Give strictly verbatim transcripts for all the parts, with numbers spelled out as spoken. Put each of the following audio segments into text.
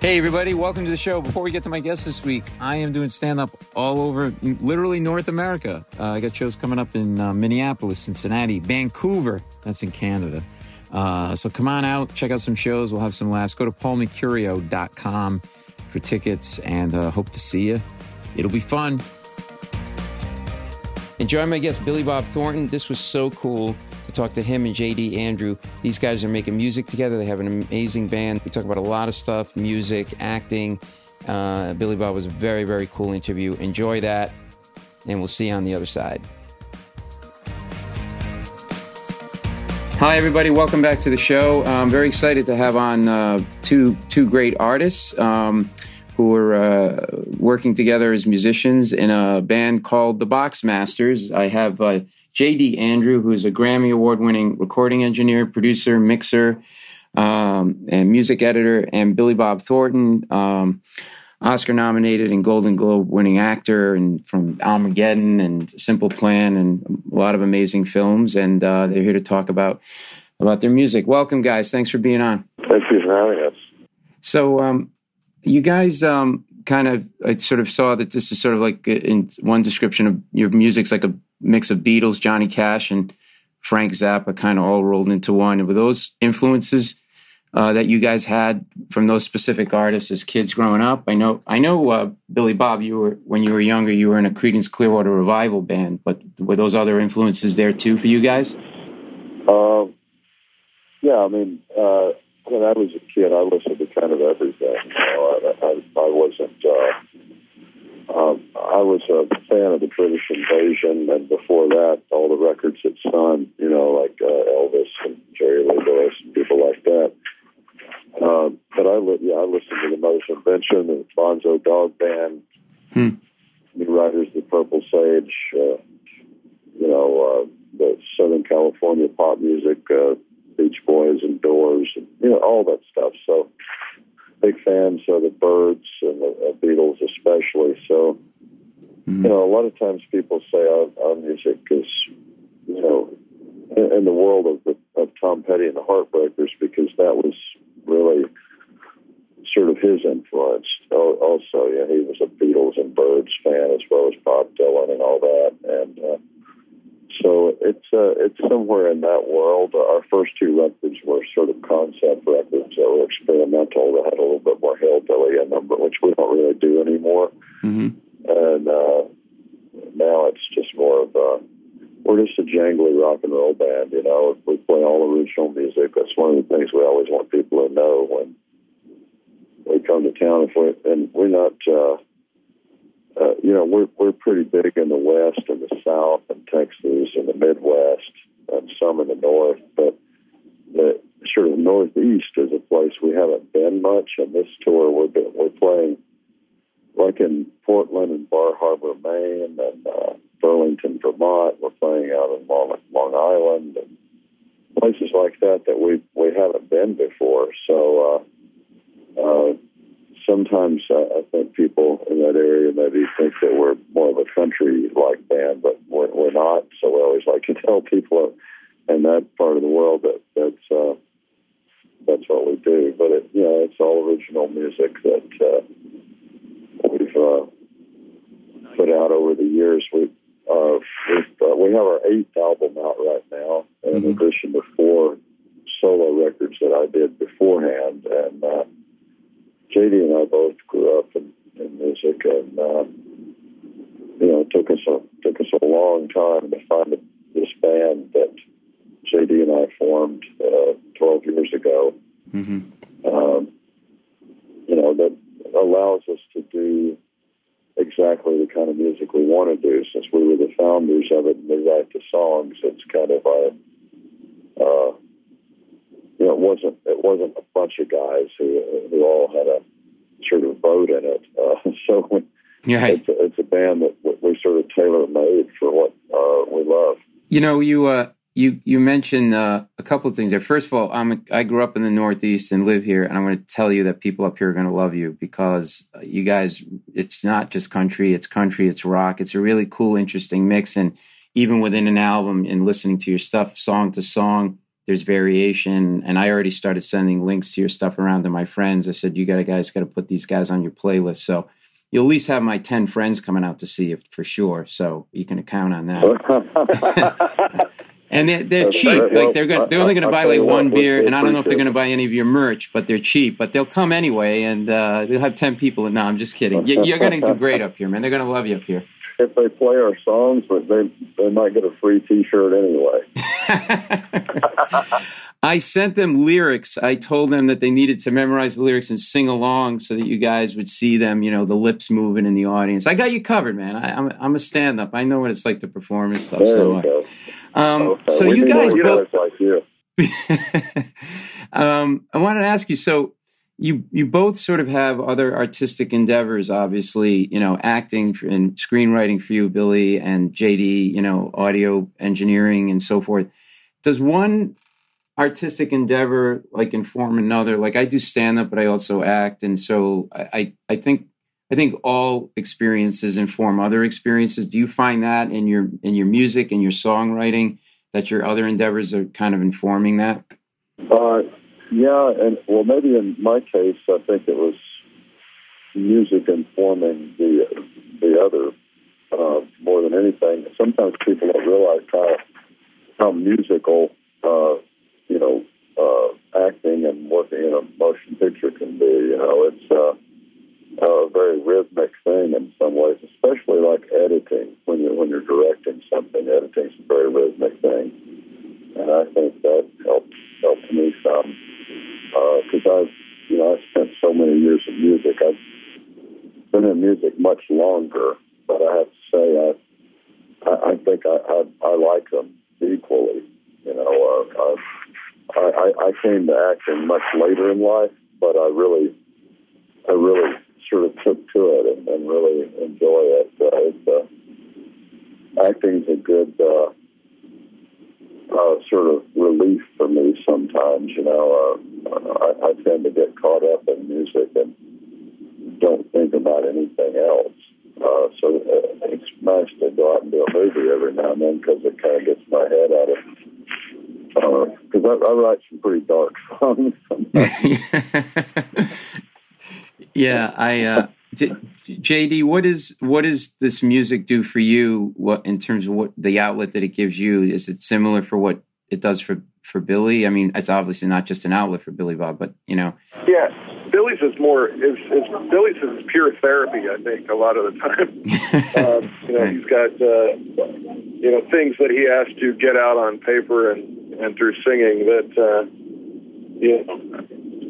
Hey, everybody. Welcome to the show. Before we get to my guest this week, I am doing stand-up all over, literally North America. Uh, I got shows coming up in uh, Minneapolis, Cincinnati, Vancouver. That's in Canada. Uh, so come on out. Check out some shows. We'll have some laughs. Go to paul mercurio dot com for tickets, and uh, hope to see you. It'll be fun. Enjoy my guest, Billy Bob Thornton. This was so cool to talk to him and J D Andrew. These guys are making music together. They have an amazing band. We talk about a lot of stuff, music, acting. Uh, Billy Bob was a very, very cool interview. Enjoy that, and we'll see you on the other side. Hi, everybody. Welcome back to the show. I'm very excited to have on uh, two two great artists um, who are uh, working together as musicians in a band called the Boxmasters. I have uh, J D Andrew, who is a Grammy Award-winning recording engineer, producer, mixer, um, and music editor, and Billy Bob Thornton, um, Oscar-nominated and Golden Globe-winning actor, and from Armageddon and Simple Plan and a lot of amazing films. And uh, they're here to talk about about their music. Welcome, guys. Thanks for being on. Thank you for having us. So, um, you guys um, kind of, I sort of saw that this is sort of like, in one description of your music's like a mix of Beatles, Johnny Cash, and Frank Zappa, kind of all rolled into one. And were those influences uh, that you guys had from those specific artists as kids growing up? I know, I know, uh, Billy Bob, you were, when you were younger, you were in a Creedence Clearwater Revival band, but were those other influences there too for you guys? Um, yeah, I mean, uh, when I was a kid, I listened to kind of everything. You know, I, I, I wasn't. Uh, um, I was a fan of the British Invasion, and before that, all the records at Sun. You know, like uh, Elvis and Jerry Lee Lewis and people like that. Um, but I, li- yeah, I listened to the Mother's Invention, the Bonzo Dog Band, hmm. New Riders, the Purple Sage. Uh, you know, uh, the Southern California pop music. Uh, Beach Boys and Doors, and, you know, all that stuff. So, big fans of the Byrds and the uh, Beatles especially. So, mm-hmm. you know, a lot of times people say our, our music is, you know, in, in the world of, the, of Tom Petty and the Heartbreakers, because that was really sort of his influence. Also, yeah, he was a Beatles and Byrds fan as well as Bob Dylan and all that. And, uh, So it's uh, it's somewhere in that world. Our first two records were sort of concept records that were experimental, that had a little bit more hillbilly in them, but which we don't really do anymore. Mm-hmm. And uh, now it's just more of a, we're just a jangly rock and roll band, you know. We play all original music. That's one of the things we always want people to know when we come to town. If we, and we're not... Uh, Uh, you know, we're we're pretty big in the West and the South and Texas and the Midwest and some in the North, but the sort of Northeast is a place we haven't been much. And this tour we're been, we're playing like in Portland and Bar Harbor, Maine, and uh, Burlington, Vermont. We're playing out in Long, Long Island and places like that that we we haven't been before. So. Uh, uh, Sometimes uh, I think people in that area maybe think that we're more of a country-like band, but we're, we're not. So we always like to tell people in that part of the world that that's uh, that's what we do. But it, you know, it's all original music that uh, we've uh, put out over the years. We uh, uh, we have our eighth album out right now, in mm-hmm. addition to four solo records that I did beforehand, and. Uh, J D and I both grew up in, in music, and uh, you know, it took us a took us a long time to find a, this band that J D and I formed uh, twelve years ago. Mm-hmm. Um, you know, that allows us to do exactly the kind of music we want to do. Since we were the founders of it, and we write the songs, it's kind of our. Uh, You know, it wasn't it wasn't a bunch of guys who who all had a sort of vote in it. Uh, so yeah. it's, a, it's a band that we sort of tailor made for what uh, we love. You know, you uh, you you mentioned uh, a couple of things there. First of all, I'm a, I grew up in the Northeast and live here, and I'm going to tell you that people up here are going to love you because you guys. It's not just country; it's country, it's rock. It's a really cool, interesting mix, and even within an album and listening to your stuff, song to song. there's variation. And I already started sending links to your stuff around to my friends. I said, you got to guys got to put these guys on your playlist. So you'll at least have my ten friends coming out to see it for sure. So you can count on that. And they're, they're cheap. Like they're going, they're only going to buy like one beer, and I don't know if they're going to buy any of your merch, but they're cheap. But they'll come anyway, and uh, they'll have ten people. And no, I'm just kidding. You're going to do great up here, man. They're going to love you up here. If they play our songs, but they they might get a free T-shirt anyway. I sent them lyrics. I told them that they needed to memorize the lyrics and sing along so that you guys would see them, you know, the lips moving in the audience. I got you covered, man. I, I'm I'm a stand-up. I know what it's like to perform and stuff. There so, you go. Um, okay. so we you guys both. Like you. um, I wanted to ask you. So you you both sort of have other artistic endeavors. Obviously, you know, acting and screenwriting for you, Billy, and J D. You know, audio engineering and so forth. Does one artistic endeavor like inform another? Like I do stand up, but I also act, and so I I, I think. I think all experiences inform other experiences. Do you find that in your in your music and your songwriting that your other endeavors are kind of informing that? Uh, yeah, and well, maybe in my case, I think it was music informing the the other uh, more than anything. Sometimes people don't realize how how musical, uh, you know, uh, acting and working in a motion picture can be. You know, it's. Uh, a very rhythmic thing in some ways, especially like editing. When you're when you're directing something, editing's a very rhythmic thing, and I think that helped helped me some because uh, I've you know I spent so many years in music. I've been in music much longer, but I have to say I I, I think I, I I like them equally. You know, uh, I, I I came to acting much later in life, but I really I really. sort of took to it and, and really enjoy it. Uh, it's, uh, acting's a good uh, uh, sort of relief for me sometimes. You know, uh, I, I tend to get caught up in music and don't think about anything else. Uh, so uh, it's nice to go out and do a movie every now and then because it kind of gets my head out of because uh, I, I write some pretty dark songs sometimes. Yeah, I uh, d- J D, what is what does this music do for you? What in terms of what the outlet that it gives you? Is it similar for what it does for, for Billy? I mean, it's obviously not just an outlet for Billy Bob, but you know. Yeah, Billy's is more is, is Billy's is pure therapy. I think a lot of the time. um, you know, he's got uh, you know things that he has to get out on paper and, and through singing that uh, you know.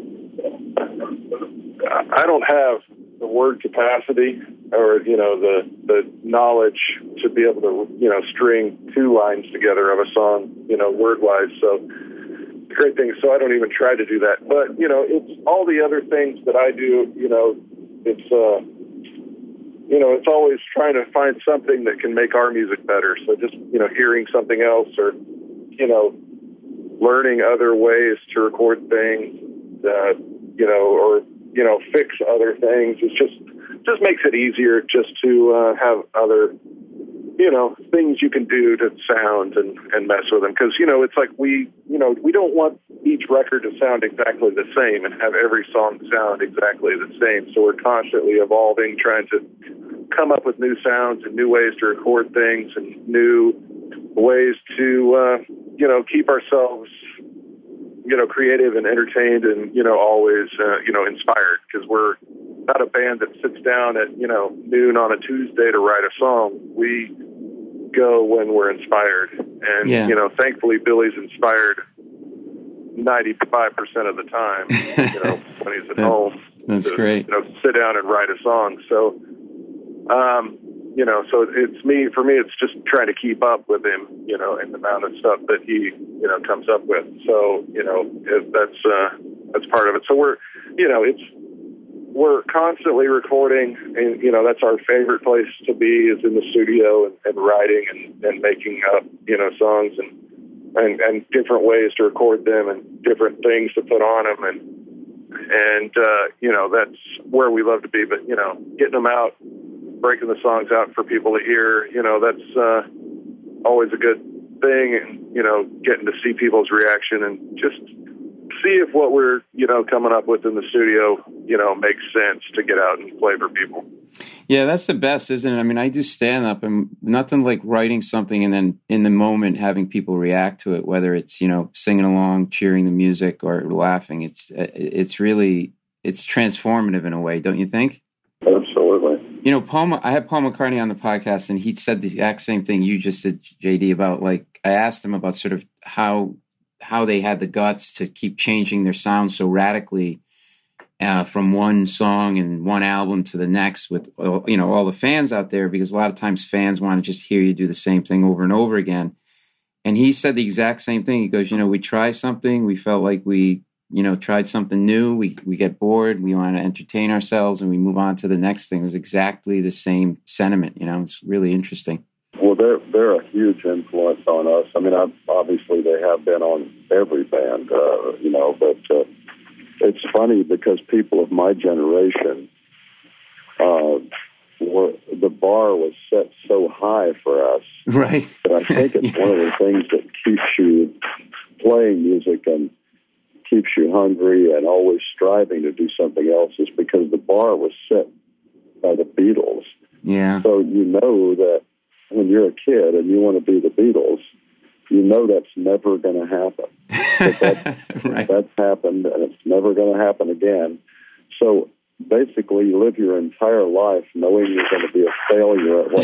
I don't have the word capacity or, you know, the, the knowledge to be able to, you know, string two lines together of a song, you know, word-wise. So the great thing is, so I don't even try to do that. But, you know, it's all the other things that I do, you know, it's, uh, you know, it's always trying to find something that can make our music better. So just, you know, hearing something else or, you know, learning other ways to record things, uh, you know, or, you know, fix other things. It's just, just makes it easier just to uh, have other, you know, things you can do to sound and, and mess with them. Because, you know, it's like we, you know, we don't want each record to sound exactly the same and have every song sound exactly the same. So we're constantly evolving, trying to come up with new sounds and new ways to record things and new ways to, uh, you know, keep ourselves, you know, creative and entertained and, you know, always, uh, you know, inspired, because we're not a band that sits down at, you know, noon on a Tuesday to write a song. We go when we're inspired. And, yeah. you know, thankfully Billy's inspired ninety-five percent of the time, you know, when he's at home. That's to, great. You know, sit down and write a song. So, um, you know, so it's me, for me, it's just trying to keep up with him, you know, and the amount of stuff that he, you know, comes up with. So, you know, it, that's, uh, that's part of it. So we're, you know, it's, we're constantly recording and, you know, that's our favorite place to be is in the studio and, and writing and, and making up, you know, songs and, and, and different ways to record them and different things to put on them. And, and, uh, you know, that's where we love to be, but, you know, getting them out, breaking the songs out for people to hear, you know, that's uh, always a good thing, and you know, getting to see people's reaction and just see if what we're, you know, coming up with in the studio, you know, makes sense to get out and play for people. Yeah, that's the best, isn't it? I mean, I do stand up, and nothing like writing something and then in the moment having people react to it, whether it's, you know, singing along, cheering the music, or laughing. It's it's really, it's transformative in a way, don't you think? Absolutely. You know, Paul, I had Paul McCartney on the podcast, and he said the exact same thing you just said, J D, about, like, I asked him about sort of how how they had the guts to keep changing their sound so radically uh, from one song and one album to the next with, you know, all the fans out there, because a lot of times fans want to just hear you do the same thing over and over again. And he said the exact same thing. He goes, you know, we try something, we felt like we, you know, tried something new, we we get bored, we want to entertain ourselves, and we move on to the next thing. It was exactly the same sentiment, you know. It's really interesting. Well, they're they're a huge influence on us. I mean, I've, obviously they have been on every band, uh, you know. But uh, it's funny because people of my generation, uh, were, the bar was set so high for us, right? That I think it's one of the things that keeps you playing music and keeps you hungry and always striving to do something else, is because the bar was set by the Beatles. Yeah. So you know that when you're a kid and you want to be the Beatles, you know that's never going to happen. That's, right. that's happened, and it's never going to happen again. So basically, you live your entire life knowing you're going to be a failure at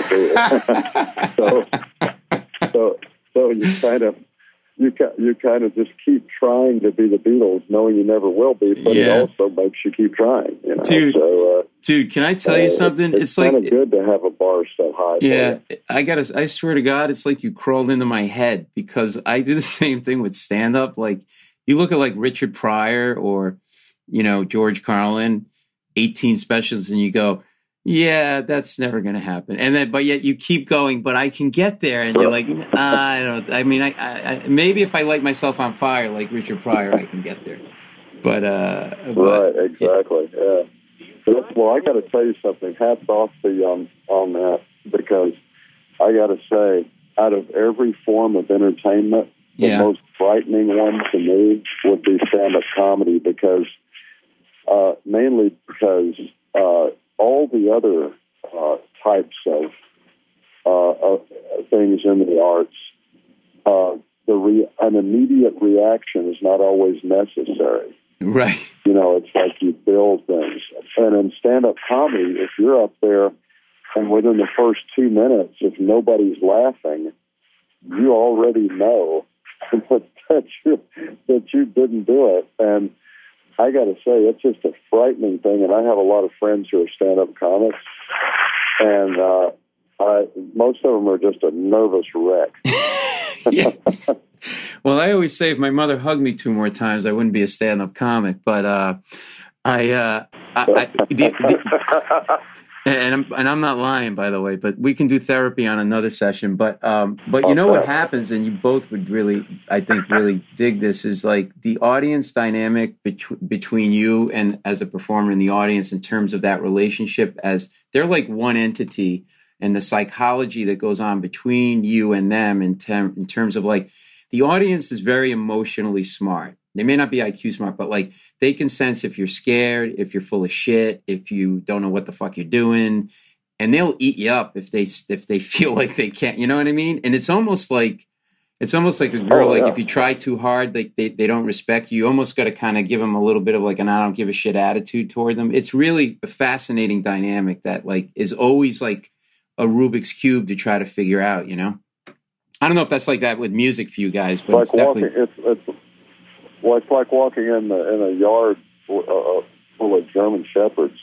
what you want to do. so, so, so you kind of you you kind of just keep trying to be the Beatles, knowing you never will be, but yeah. It also makes you keep trying. You know? Dude, so, uh, dude, can I tell you uh, something? It's, it's, it's like kind of good to have a bar so high. Yeah, I gotta. I swear to God, it's like you crawled into my head, because I do the same thing with stand up. Like, you look at like Richard Pryor or, you know, George Carlin, eighteen specials, and you go, yeah, that's never going to happen. And then, but yet you keep going, but I can get there. And you're like, I don't, I mean, I, I, I maybe if I light myself on fire, like Richard Pryor, I can get there. But, uh, right, but, exactly. Yeah. yeah. Well, I got to tell you something. Hats off to you on, on that, because I got to say, out of every form of entertainment, yeah. the most frightening one to me would be stand-up comedy, because, uh, mainly because, uh, all the other uh, types of, uh, of things in the arts, uh, the re- an immediate reaction is not always necessary. Right. You know, it's like you build things. And in stand-up comedy, if you're up there and within the first two minutes, if nobody's laughing, you already know that you that you didn't do it. And I got to say, it's just a frightening thing, and I have a lot of friends who are stand-up comics, and uh, I, most of them are just a nervous wreck. Yes. Well, I always say if my mother hugged me two more times, I wouldn't be a stand-up comic. But uh, I, uh, I, I the, the, and I'm and I'm not lying, by the way. But we can do therapy on another session. But um, but you know what happens, and you both would really, I think, really dig this, is like the audience dynamic bet- between you and as a performer in the audience, in terms of that relationship, as they're like one entity, and the psychology that goes on between you and them in, ter- in terms of like, the audience is very emotionally smart. They may not be I Q smart, but like they can sense if you're scared, if you're full of shit, if you don't know what the fuck you're doing, and they'll eat you up if they if they feel like they can't. You know what I mean? And it's almost like it's almost like a girl. Oh, yeah. Like if you try too hard, like they, they don't respect you. You almost got to kind of give them a little bit of like an I don't give a shit attitude toward them. It's really a fascinating dynamic that like is always like a Rubik's Cube to try to figure out. You know, I don't know if that's like that with music for you guys, but like it's definitely. Walking, it's, it's, Well, it's like walking in the, in a yard uh, full of German shepherds.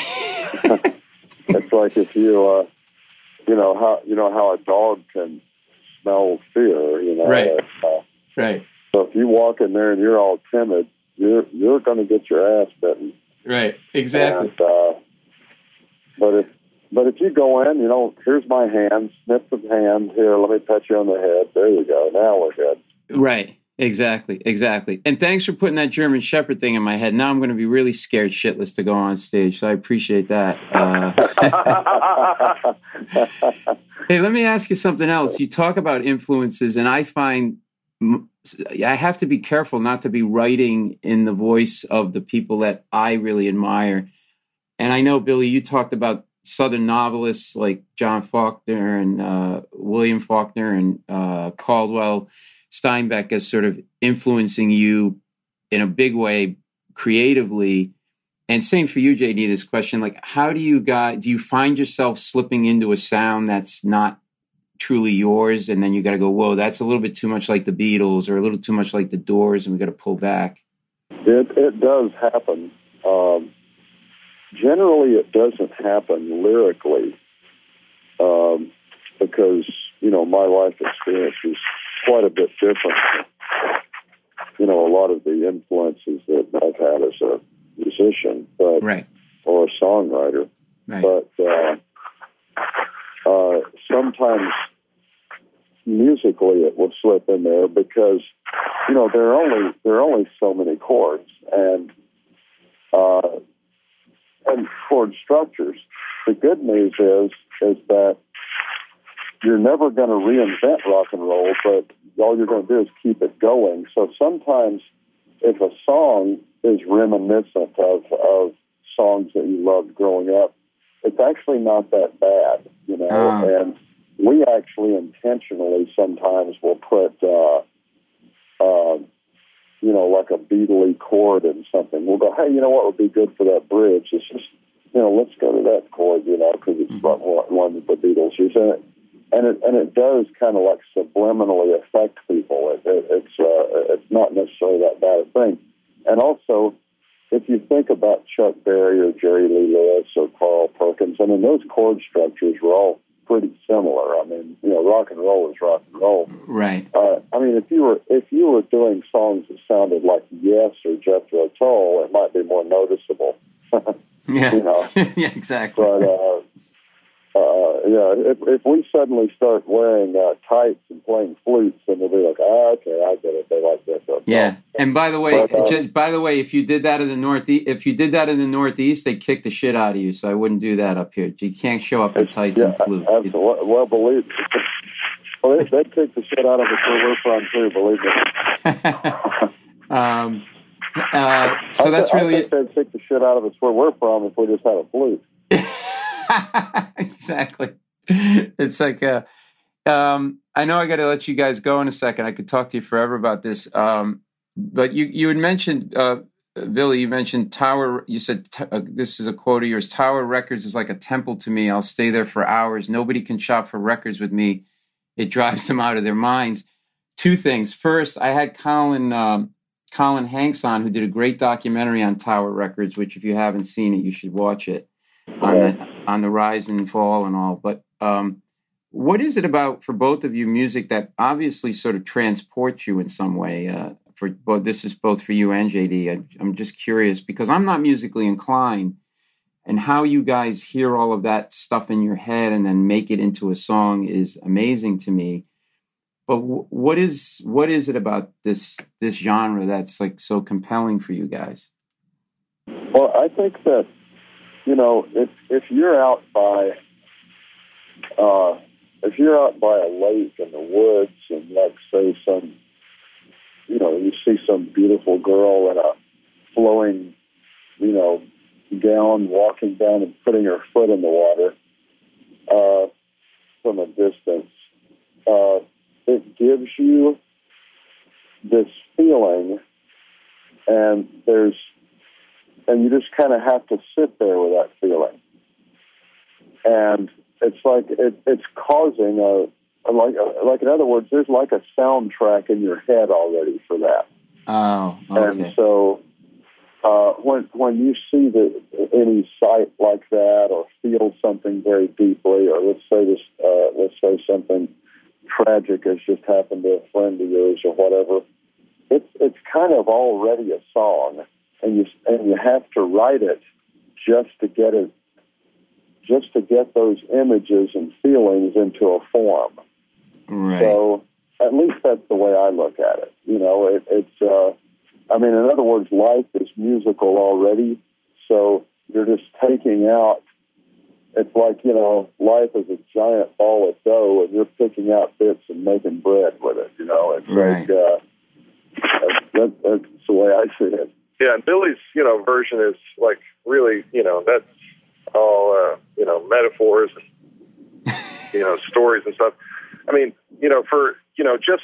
It's like if you, uh, you know how you know how a dog can smell fear, you know. Right. Uh, right. So if you walk in there and you're all timid, you're you're going to get your ass bitten. Right. Exactly. And, uh, but if but if you go in, you know, here's my hand, snip the hand here. Let me pat you on the head. There you go. Now we're good. Right. Exactly, exactly. And thanks for putting that German Shepherd thing in my head. Now I'm going to be really scared shitless to go on stage, so I appreciate that. Uh, Hey, let me ask you something else. You talk about influences, and I find I have to be careful not to be writing in the voice of the people that I really admire. And I know, Billy, you talked about Southern novelists like John Faulkner and uh, William Faulkner and uh, Caldwell Steinbeck as sort of influencing you in a big way creatively. And same for you, J D, this question, like, how do you guys, do you find yourself slipping into a sound that's not truly yours? And then you got to go, whoa, that's a little bit too much like the Beatles or a little too much like the Doors, and we got to pull back. It, it does happen. Um, generally, it doesn't happen lyrically um, because, you know, my life experience is quite a bit different. You know, a lot of the influences that I've had as a musician, but right. or a songwriter, right. but uh, uh, sometimes musically it will slip in there because you know there are only there are only so many chords and uh, and chord structures. The good news is is that you're never going to reinvent rock and roll, but all you're going to do is keep it going. So sometimes if a song is reminiscent of, of songs that you loved growing up, it's actually not that bad, you know. Uh. And we actually intentionally sometimes will put, uh, uh, you know, like a Beatle-y chord in something. We'll go, hey, you know what would be good for that bridge? It's just, you know, let's go to that chord, you know, because it's mm-hmm. one, one that the Beatles use. And it, and it, and it does kind of like subliminally affect people. It, it, it's, uh, it's not necessarily that bad a thing. And also, if you think about Chuck Berry or Jerry Lee Lewis or Carl Perkins, I mean, those chord structures were all pretty similar. I mean, you know, rock and roll is rock and roll. Right. Uh, I mean, if you were if you were doing songs that sounded like Yes or Jethro Tull, it might be more noticeable. yeah. You know. yeah, exactly. But uh, uh, yeah, if if we suddenly start wearing uh, tights and playing flutes, then they'll be like, ah, okay, I get it. They like Jethro Tull. Yeah. And by the way, but, uh, just, by the way, if you did that in the Northeast, if you did that in the Northeast, they kick the shit out of you. So I wouldn't do that up here. You can't show up in tights yeah, and flute. Absolutely. Well, believe well, they, they kick the shit out of us where we're from too. Believe me. um, uh, so I that's th- really I think they'd kick the shit out of us where we're from if we just had a flute. Exactly. It's like uh um I know I got to let you guys go in a second. I could talk to you forever about this. Um but you you had mentioned uh Billy, you mentioned Tower, you said t- uh, this is a quote of yours, Tower Records is like a temple to me. I'll stay there for hours. Nobody can shop for records with me. It drives them out of their minds. Two things. First, I had Colin um Colin Hanks on, who did a great documentary on Tower Records, which if you haven't seen it, you should watch it. On the on the rise and fall and all, but um, what is it about for both of you music that obviously sort of transports you in some way? Uh, for both, this is both for you and J D. I, I'm just curious because I'm not musically inclined, and how you guys hear all of that stuff in your head and then make it into a song is amazing to me. But w- what is what is it about this this genre that's like so compelling for you guys? Well, I think that. You know, if if you're out by uh, if you're out by a lake in the woods and like say some, you know, you see some beautiful girl in a flowing, you know, gown walking down and putting her foot in the water uh, from a distance, uh, it gives you this feeling, and there's. And you just kind of have to sit there with that feeling. And it's like it, it's causing a, a like a, like in other words, there's like a soundtrack in your head already for that. Oh, okay. And so uh, when when you see the, any sight like that, or feel something very deeply, or let's say this, uh, let's say something tragic has just happened to a friend of yours, or whatever, it's it's kind of already a song. And you and you have to write it just to get it, just to get those images and feelings into a form. Right. So at least that's the way I look at it. You know, it, it's. Uh, I mean, in other words, life is musical already. So you're just taking out it's like, you know, life is a giant ball of dough, and you're picking out bits and making bread with it. You know, it's right. like uh, that, that's the way I see it. Yeah, and Billy's, you know, version is like really, you know, that's all, uh, you know, metaphors and, you know, stories and stuff. I mean, you know, for, you know, just,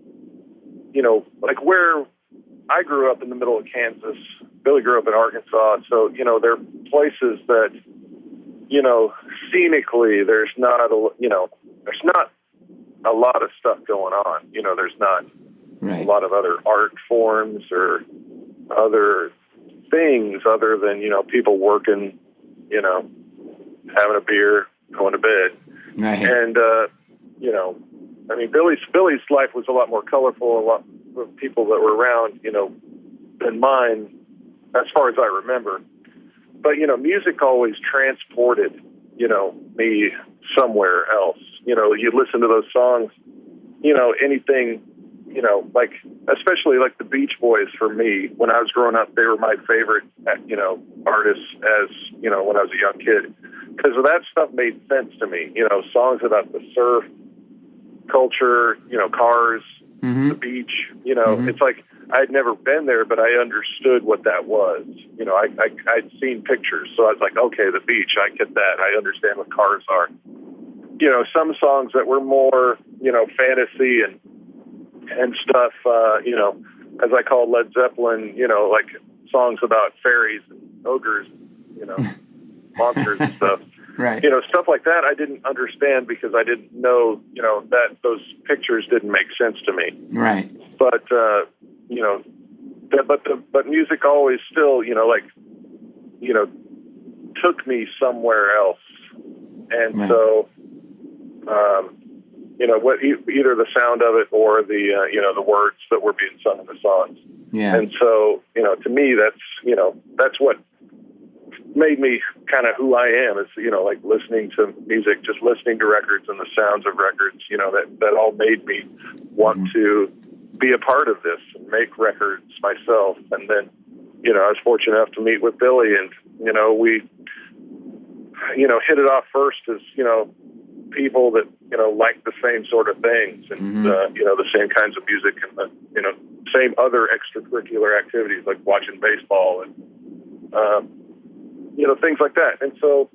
you know, like where I grew up in the middle of Kansas, Billy grew up in Arkansas. So, you know, there are places that, you know, scenically, there's not, a, you know, there's not a lot of stuff going on. You know, there's not right. a lot of other art forms or other things other than, you know, people working, you know, having a beer, going to bed. Right. And, uh, you know, I mean, Billy's, Billy's life was a lot more colorful, a lot of people that were around, you know, than mine, as far as I remember. But, you know, music always transported, you know, me somewhere else. You know, you listen to those songs, you know, anything, you know, like, especially like the Beach Boys for me, when I was growing up, they were my favorite, you know, artists as, you know, when I was a young kid. Because that stuff made sense to me. You know, songs about the surf culture, you know, cars, mm-hmm. the beach, you know, mm-hmm. it's like, I'd never been there, but I understood what that was. You know, I, I, I'd seen pictures, so I was like, okay, the beach, I get that. I understand what cars are. You know, some songs that were more, you know, fantasy and and stuff, uh, you know, as I call Led Zeppelin, you know, like songs about fairies and ogres, you know, monsters and stuff. Right. You know, stuff like that I didn't understand because I didn't know, you know, that those pictures didn't make sense to me. Right. But, uh, you know, but the, but music always still, you know, like, you know, took me somewhere else. And right. so, um, you know, what, either the sound of it or the, uh, you know, the words that were being sung in the songs. Yeah. And so, you know, to me, that's, you know, that's what made me kind of who I am, is, you know, like listening to music, just listening to records and the sounds of records, you know, that, that all made me want mm-hmm. to be a part of this and make records myself. And then, you know, I was fortunate enough to meet with Billy, and, you know, we, you know, hit it off first as, you know, people that, you know, like the same sort of things and, mm-hmm. uh, you know, the same kinds of music and the, you know, same other extracurricular activities like watching baseball and, um, you know, things like that. And so,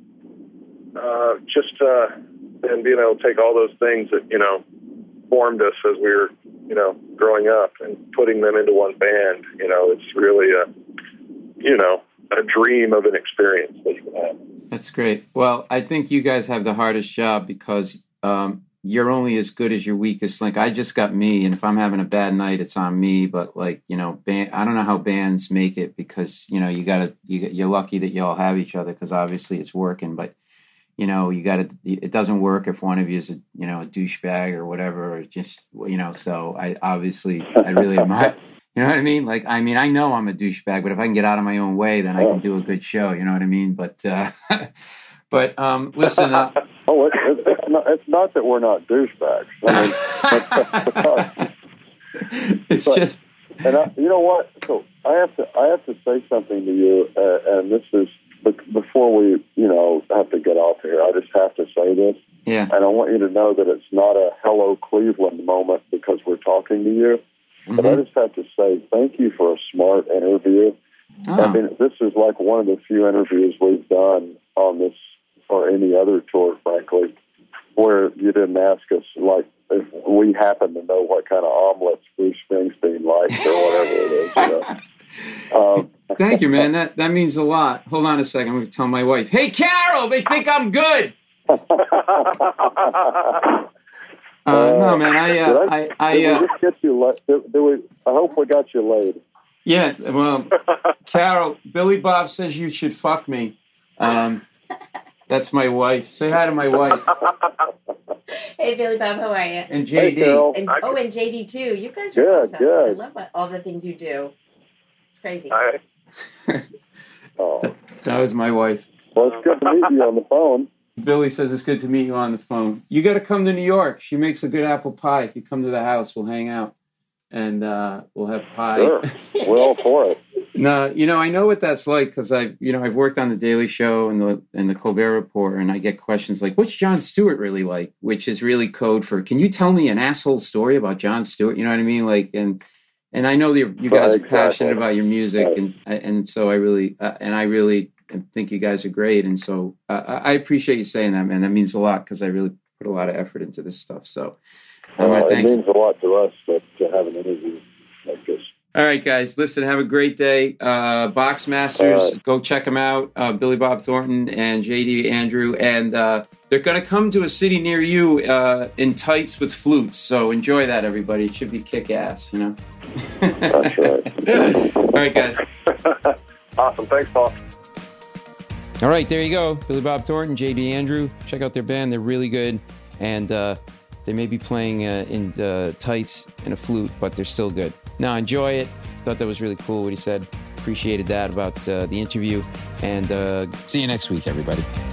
uh, just, uh, and being able to take all those things that, you know, formed us as we were, you know, growing up and putting them into one band, you know, it's really a, you know, a dream of an experience that you can have. That's great. Well, I think you guys have the hardest job because um, you're only as good as your weakest link. I just got me, and if I'm having a bad night, it's on me. But like, you know, band, I don't know how bands make it because, you know, you gotta, you, you're lucky that you all have each other because obviously it's working. But, you know, you gotta, it doesn't work if one of you is a, you know, a douchebag or whatever, or just, you know, so I obviously, I really admire. You know what I mean? Like, I mean, I know I'm a douchebag, but if I can get out of my own way, then I can do a good show. You know what I mean? But, uh, but um, listen. Uh, oh, it, it, it's, not, it's not that we're not douchebags. I mean, it's but, just. And I, you know what? So I have to, I have to say something to you, uh, and this is before we, you know, have to get off here. I just have to say this. Yeah. And I want you to know that it's not a hello Cleveland moment because we're talking to you. Mm-hmm. But I just have to say thank you for a smart interview. Oh. I mean, this is like one of the few interviews we've done on this or any other tour, frankly, where you didn't ask us, like, if we happen to know what kind of omelets Bruce Springsteen likes or whatever it is. You know? um, Thank you, man. That that means a lot. Hold on a second. I'm going to tell my wife, hey, Carol, they think I'm good. Uh, no, man. I, uh, I, I, I did uh, we just get you. La- did, did we? I hope we got you laid. Yeah. Well, Carol, Billy Bob says you should fuck me. Um, that's my wife. Say hi to my wife. Hey, Billy Bob, how are you? And J D. Hey, and, oh, and J D too. You guys are good, awesome. Good. I love what, all the things you do. It's crazy. Hi. Oh. that, that was my wife. Well, it's good to meet you on the phone. Billy says it's good to meet you on the phone. You got to come to New York. She makes a good apple pie. If you come to the house, we'll hang out and uh, we'll have pie. Sure. We're all for it. No, you know, I know what that's like because I've, you know, I've worked on the Daily Show and the and the Colbert Report, and I get questions like, "What's Jon Stewart really like?" Which is really code for, "Can you tell me an asshole story about Jon Stewart?" You know what I mean? Like, and and I know that you guys Right, are passionate exactly. about your music, Right. and and so I really uh, and I really think you guys are great, and so uh, I appreciate you saying that, man. That means a lot because I really put a lot of effort into this stuff. So I Uh, want to it thank you. means a lot to us that, to have an interview like this. All right, guys, listen, have a great day. Uh, Box Masters, All right. go check them out. Uh, Billy Bob Thornton and J D Andrew. And uh, they're going to come to a city near you uh, in tights with flutes. So enjoy that, everybody. It should be kick-ass, you know? That's right. All right, guys. Awesome. Thanks, Paul. All right, there you go. Billy Bob Thornton, J D Andrew. Check out their band. They're really good. And uh, they may be playing uh, in uh, tights and a flute, but they're still good. Now, enjoy it. Thought that was really cool what he said. Appreciated that about uh, the interview. And uh, see you next week, everybody.